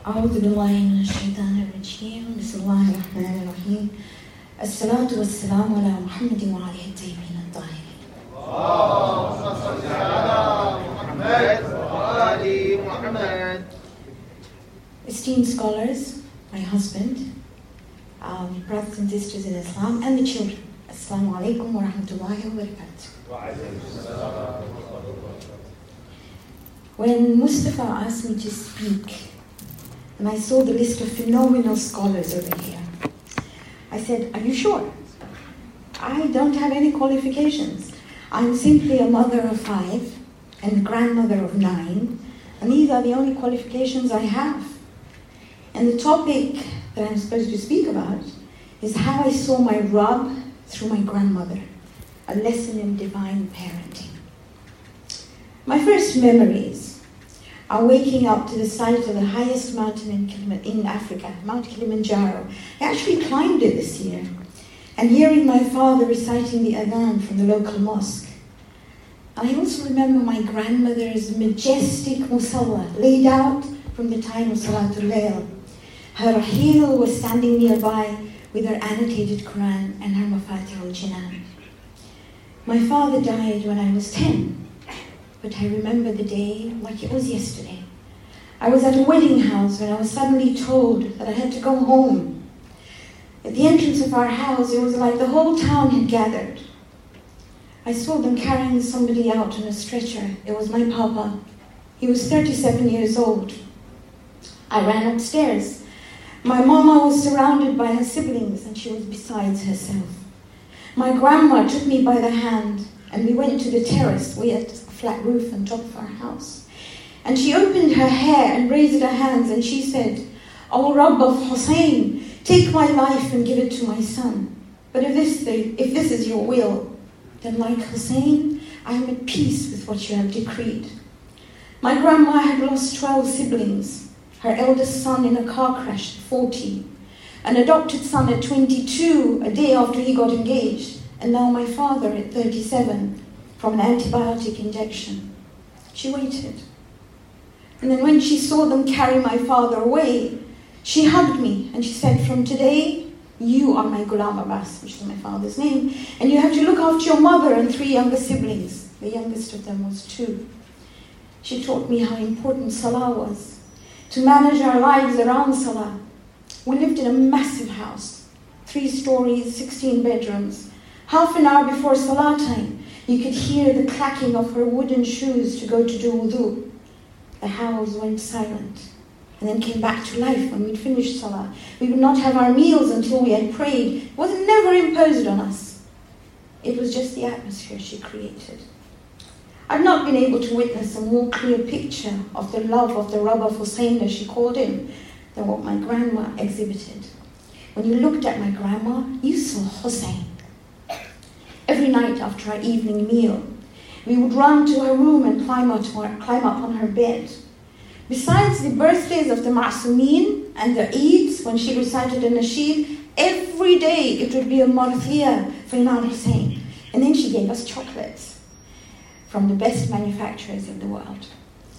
أعوذ بالله من الشيطان الرجيم بسم الله الرحمن الرحيم الصلاة والسلام على محمد وعلى الطيبين الطاهرين. اللهم صل على محمد وآل محمد. Esteemed scholars, my husband, brothers and sisters in Islam, and the children, Assalamu alaikum wa rahmatullahi wa barakatuh. When Mustafa asked me to speak, and I saw the list of phenomenal scholars over here, I said, are you sure? I don't have any qualifications. I'm simply a mother of 5 and a grandmother of 9, and these are the only qualifications I have. And the topic that I'm supposed to speak about is how I saw my Rabb through my grandmother, a lesson in divine parenting. My first memories are waking up to the sight of the highest mountain in Africa, Mount Kilimanjaro. I actually climbed it this year, and hearing my father reciting the adhan from the local mosque. I also remember my grandmother's majestic musalla laid out from the time of Salatul Layl. Her rahil was standing nearby with her annotated Quran and her Mafatih al-Jinan. My father died when I was 10. But I remember the day like it was yesterday. I was at a wedding house when I was suddenly told that I had to go home. At the entrance of our house, it was like the whole town had gathered. I saw them carrying somebody out on a stretcher. It was my papa. He was 37 years old. I ran upstairs. My mama was surrounded by her siblings and she was beside herself. My grandma took me by the hand and we went to the terrace. We had a flat roof on top of our house. And she opened her hair and raised her hands and she said, "O Rabb of Hussein, take my life and give it to my son. But if this is your will, then like Hussein, I am at peace with what you have decreed." My grandma had lost 12 siblings. Her eldest son in a car crash at 40. An adopted son at 22, a day after he got engaged. And now my father at 37 from an antibiotic injection. She waited. And then when she saw them carry my father away, she hugged me and she said, "From today, you are my Ghulam Abbas," which is my father's name, "and you have to look after your mother and 3 younger siblings." The youngest of them was 2. She taught me how important Salah was, to manage our lives around Salah. We lived in a massive house, 3 stories, 16 bedrooms. Half an hour before Salah time, you could hear the clacking of her wooden shoes to go to do wudu. The house went silent and then came back to life when we'd finished Salah. We would not have our meals until we had prayed. It was never imposed on us. It was just the atmosphere she created. I've not been able to witness a more clear picture of the love of the Rabb of Hussein, as she called him, than what my grandma exhibited. When you looked at my grandma, you saw Hussein. Every night after our evening meal, we would run to her room and climb up on her bed. Besides the birthdays of the Ma'asumeen and the Eids, when she recited a nasheed, every day it would be a marthiyah for Imam Hussein. And then she gave us chocolates from the best manufacturers in the world.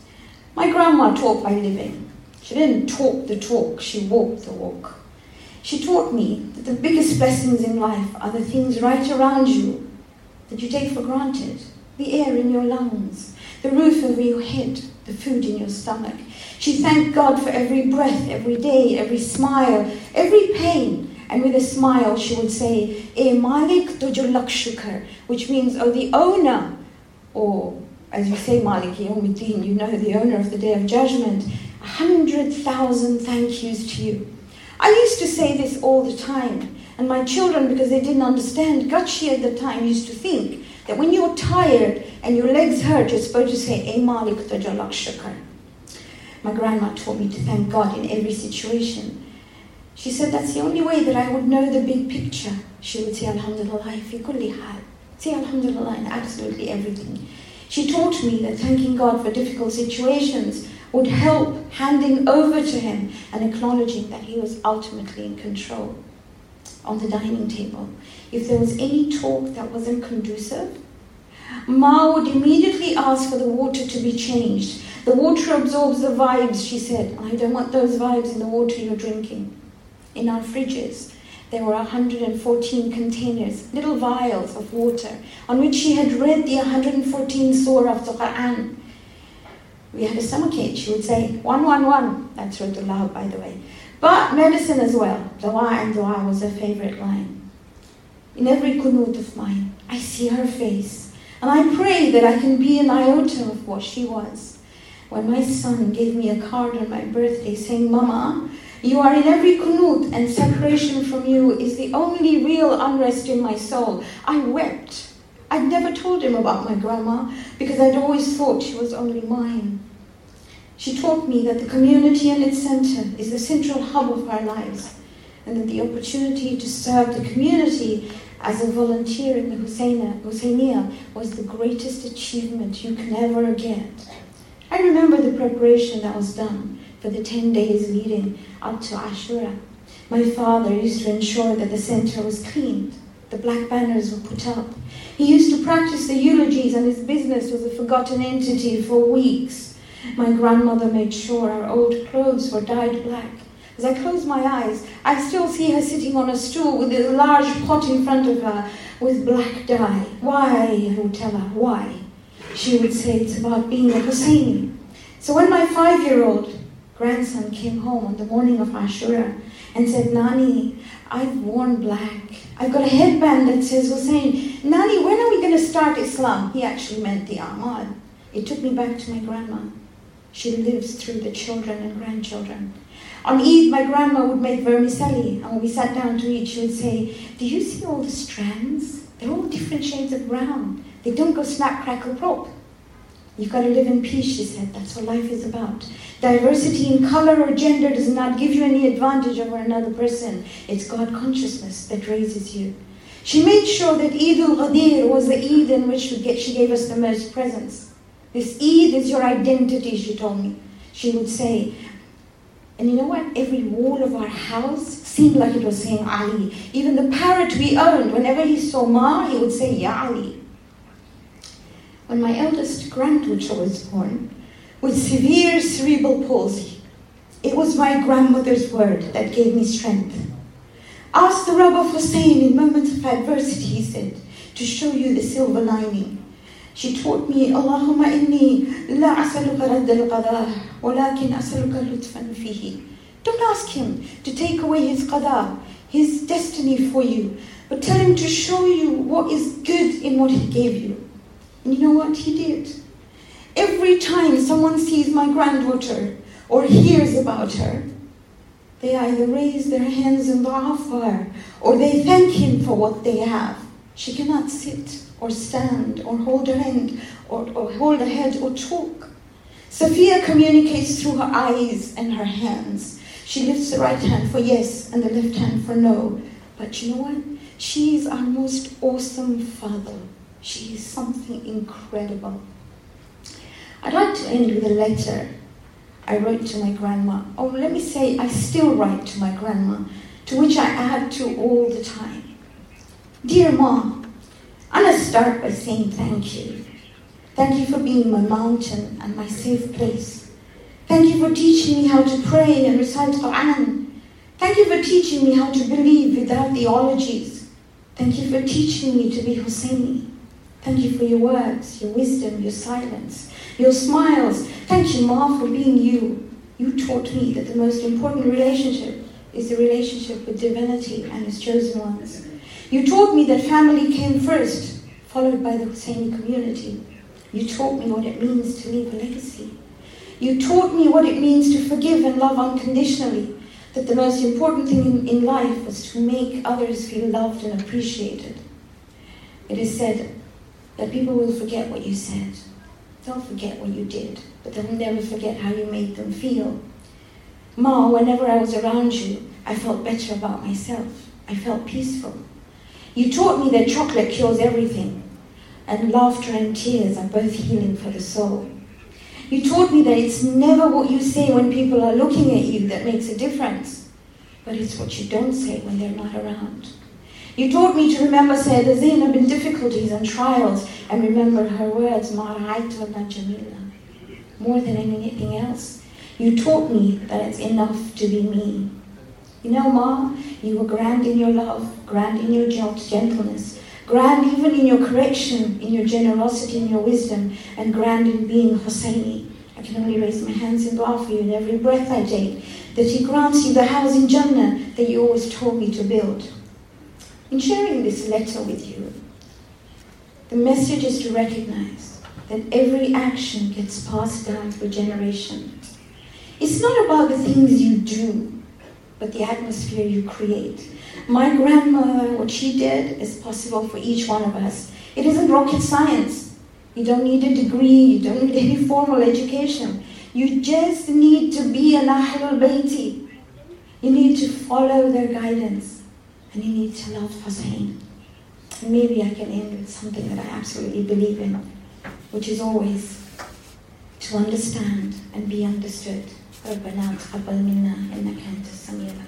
My grandma taught by living. She didn't talk the talk, she walked the walk. She taught me that the biggest blessings in life are the things right around you that you take for granted. The air in your lungs, the roof over your head, the food in your stomach. She thanked God for every breath, every day, every smile, every pain. And with a smile she would say, "E Malik tujur lak shukr," which means, "Oh, the owner," or as you say, Malik Yawmiddin, you know, the owner of the Day of Judgment, 100,000 thank yous to you. I used to say this all the time, and my children, because they didn't understand Gachi at the time, used to think that when you're tired and your legs hurt, you're supposed to say, "Ey Malik tajalak shukr." My grandma taught me to thank God in every situation. She said that's the only way that I would know the big picture. She would say, "Alhamdulillah fi kulli hal." Say Alhamdulillah in absolutely everything. She taught me that thanking God for difficult situations would help handing over to him and acknowledging that he was ultimately in control. On the dining table, if there was any talk that wasn't conducive, Ma would immediately ask for the water to be changed. The water absorbs the vibes, she said. I don't want those vibes in the water you're drinking. In our fridges, there were 114 containers, little vials of water, on which she had read the 114 surah of the Quran. We had a stomachache, she would say, 111. That's Surah by the way. But medicine as well. Dua and dua was her favorite line. In every kunut of mine, I see her face, and I pray that I can be an iota of what she was. When my son gave me a card on my birthday saying, Mama, you are in every kunut, and separation from you is the only real unrest in my soul, I wept. I'd never told him about my grandma because I'd always thought she was only mine. She taught me that the community and its center is the central hub of our lives, and that the opportunity to serve the community as a volunteer in the Husseiniya was the greatest achievement you can ever get. I remember the preparation that was done for the 10 days leading up to Ashura. My father used to ensure that the center was cleaned, the black banners were put up. He used to practice the eulogies, and his business was a forgotten entity for weeks. My grandmother made sure our old clothes were dyed black. As I close my eyes, I still see her sitting on a stool with a large pot in front of her with black dye. Why, I would tell her, why? She would say it's about being a Husseini. So when my 5-year-old grandson came home on the morning of Ashura and said, Nani, I've worn black. I've got a headband that says Hussein. Nani, when are we going to start Islam? He actually meant the Ahmad. It took me back to my grandma. She lives through the children and grandchildren. On Eid, my grandma would make vermicelli, and when we sat down to eat, she would say, do you see all the strands? They're all different shades of brown. They don't go snap, crackle, pop. You've got to live in peace, she said. That's what life is about. Diversity in color or gender does not give you any advantage over another person. It's God consciousness that raises you. She made sure that Eid al-Ghadir was the Eid in which she gave us the most presents. This Eid is your identity, she told me. She would say, and you know what? Every wall of our house seemed like it was saying Ali. Even the parrot we owned, whenever he saw Ma, he would say, Ya Ali. When my eldest granddaughter was born, with severe cerebral palsy, it was my grandmother's word that gave me strength. Ask the Rabb of Hussein in moments of adversity, he said, to show you the silver lining. She taught me, Allahumma inni la asaluka radd al-qada, walakin asaluka lutfan fihi. Don't ask him to take away his qada, his destiny for you, but tell him to show you what is good in what he gave you. And you know what he did? Every time someone sees my granddaughter or hears about her, they either raise their hands in dua for her, or they thank him for what they have. She cannot sit or stand or hold her hand or hold her head or talk. Sophia communicates through her eyes and her hands. She lifts the right hand for yes and the left hand for no. But you know what? She is our most awesome father. She is something incredible. I'd like to end with a letter I wrote to my grandma. Oh, let me say I still write to my grandma, to which I add to all the time. Dear Mom, I'm going to start by saying thank you. Thank you for being my mountain and my safe place. Thank you for teaching me how to pray and recite Quran. Thank you for teaching me how to believe without theologies. Thank you for teaching me to be Husseini. Thank you for your words, your wisdom, your silence, your smiles. Thank you, Ma, for being you. You taught me that the most important relationship is the relationship with divinity and His chosen ones. You taught me that family came first, followed by the Husseini community. You taught me what it means to leave a legacy. You taught me what it means to forgive and love unconditionally, that the most important thing in life was to make others feel loved and appreciated. It is said that people will forget what you said. They'll forget what you did, but they'll never forget how you made them feel. Ma, whenever I was around you, I felt better about myself. I felt peaceful. You taught me that chocolate cures everything, and laughter and tears are both healing for the soul. You taught me that it's never what you say when people are looking at you that makes a difference, but it's what you don't say when they're not around. You taught me to remember Sayyidah Zainab in difficulties and trials, and remember her words, Ma ra'aytu illa jamila. more than anything else. You taught me that it's enough to be me. You know, Ma, you were grand in your love, grand in your gentleness, grand even in your correction, in your generosity, in your wisdom, and grand in being Husseini. I can only raise my hands in dua for you in every breath I take, that He grants you the house in Jannah that you always told me to build. In sharing this letter with you, the message is to recognize that every action gets passed down through generations. It's not about the things you do, but the atmosphere you create. My grandmother, what she did is possible for each one of us. It isn't rocket science. You don't need a degree, you don't need any formal education. You just need to be an Ahlul Bayti. You need to follow their guidance. And you need to love Hussein. And maybe I can end with something that I absolutely believe in, which is always to understand and be understood. ربنا تقبل منا إنك أنت السميع العليم.